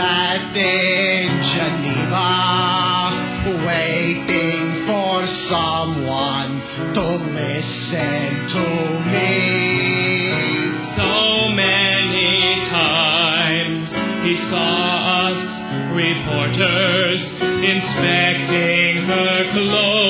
sat in Geneva, waiting for someone to listen to me. So many times he saw us reporters inspecting her clothes.